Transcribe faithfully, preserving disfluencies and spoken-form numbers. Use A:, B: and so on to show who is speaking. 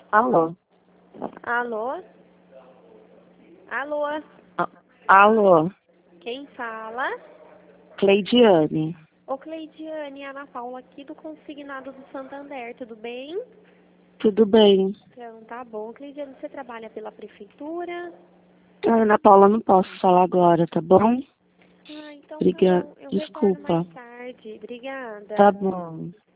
A: Alô?
B: Alô? Alô?
A: A- Alô?
B: Quem fala?
A: Cleidiane.
B: Ô Cleidiane, Ana Paula aqui do Consignado do Santander, tudo bem?
A: Tudo bem?
B: Então, tá bom. Cleidiane, você trabalha pela prefeitura?
A: Ah, Ana Paula, não posso falar agora, tá bom?
B: Ah, então tá
A: Obrigada.
B: bom. Eu retorno
A: Desculpa.
B: mais tarde. Obrigada.
A: Tá bom.